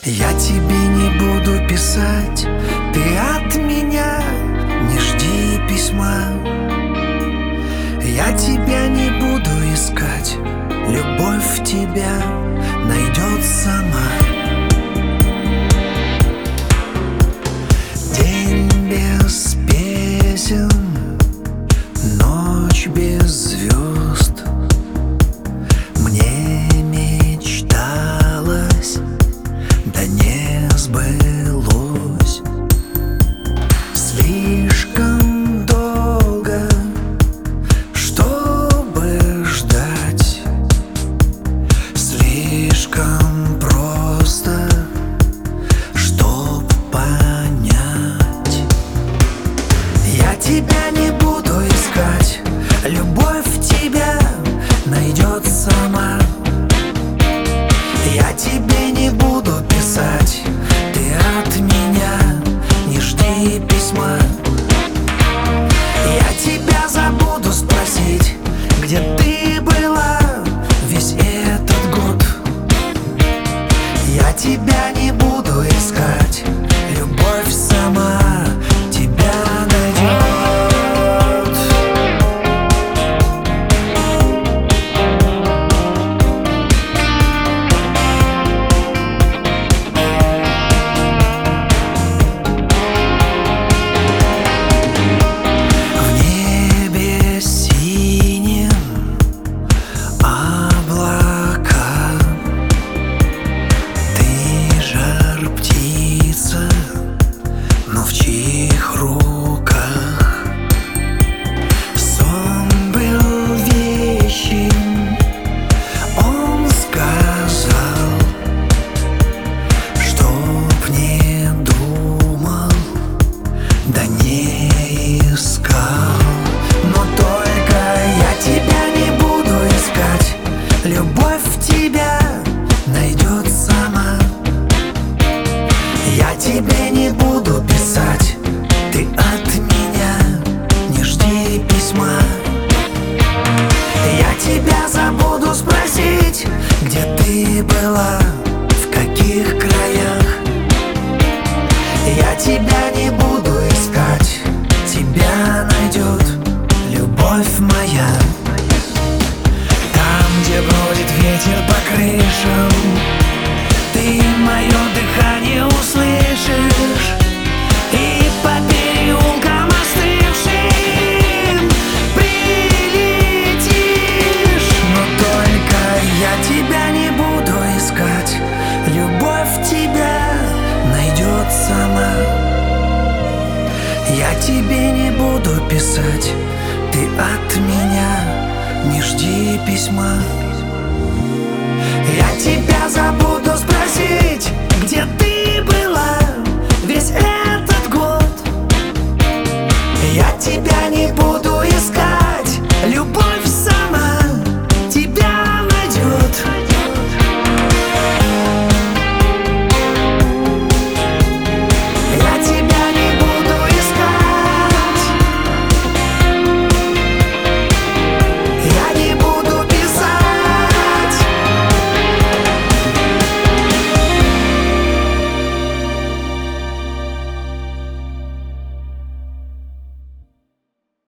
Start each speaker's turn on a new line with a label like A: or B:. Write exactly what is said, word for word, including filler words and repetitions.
A: Я тебе не буду писать, ты от меня не жди письма. Я тебя не буду искать, любовь тебя найдет сама. День без песен, ночь без звезд. Мне мечталось, да не сбылось. Слишком долго, чтобы ждать. Слишком просто, чтоб понять. Я тебя не буду искать, любовь тебя найдет сама. Я тебе не буду писать, ты от меня не жди письма. Я тебя забуду спросить, где ты была весь этот год. Я тебя не буду искать, любовь сама тебя найдет. Но в чьих руках сон был вещим, он сказал, чтоб не думал, да не искал. Но только я тебя не буду искать, любовь тебя найдет сама. Я тебе не буду писать, ты от меня не жди письма. Я тебя забуду спросить, где ты была, в каких краях. Я тебя не буду искать, тебя найдет любовь моя. Там, где бродит ветер по крышам, ты мое дыхание услышишь, и по переулкам остывшим прилетишь. Но только я тебя не буду искать, любовь тебя найдет сама. Я тебе не буду писать, ты от меня не жди письма. Я тебя забуду